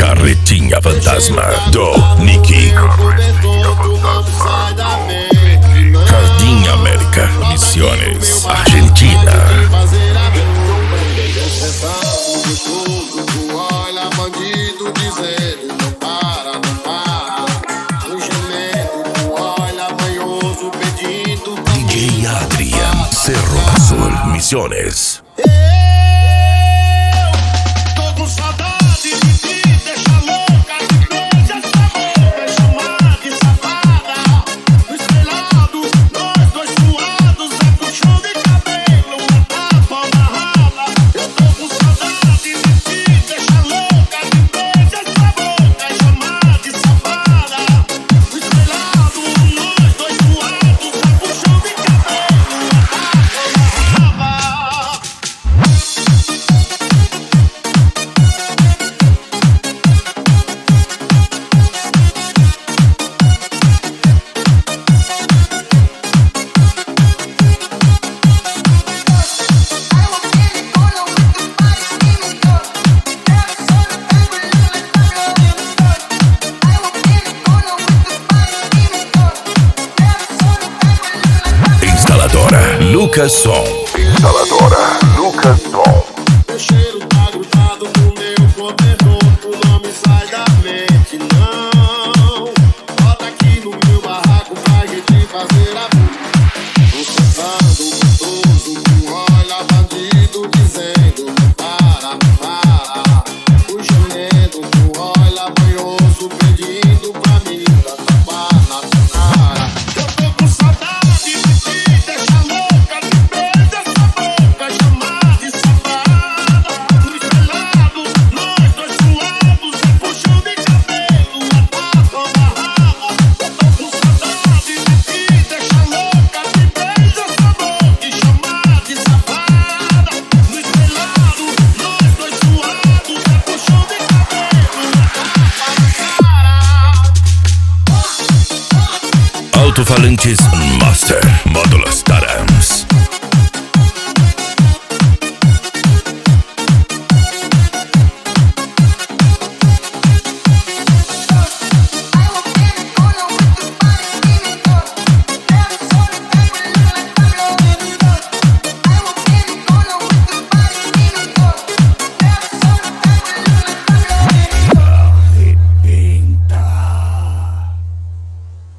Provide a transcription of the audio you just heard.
Carretinha Fantasma do Nicky. Jardim América, Misiones, Argentina. Olha, bandido dizendo não para, não para. O gemendo, olha, manhoso pedindo. DJ Adrian, Cerro Azul, Misiones. Tô com saudade de ti, deixa louca, de beija essa boca, chamar de safada. No espelhado, nós dois suados, é puxão de cabelo, uma tapa amarrada. Eu tô com saudade de ti, deixa louca, de beija essa boca, chamar de safada. No espelhado, nós dois suados, é puxão de cabelo, uma tapa amarrada. Instaladora Lucas Som. Instaladora Lucas Som. O cheiro tá grudado no meu cobertor, tu não me sai da mente, não. Bota aqui no meu barraco pra gente fazer a tô sentado gostoso, com olha bandido dizendo não para, não para. O gemendo, com olha banhoso pedindo pra mim dar tapa na tua cara. Eu tô com saudade de ti, deixa louca, de beija essa boca, chamar de safada. No espelhado, nós dois suados, é puxão de cabelo, uma tapa amarrada. Eu tô com saudade de ti, deixa louca, de beija essa boca, chamar de safada. No espelhado, nós dois suados, é puxão de cabelo, uma tapa na cara. Alto-falantes Master, módulo Stara.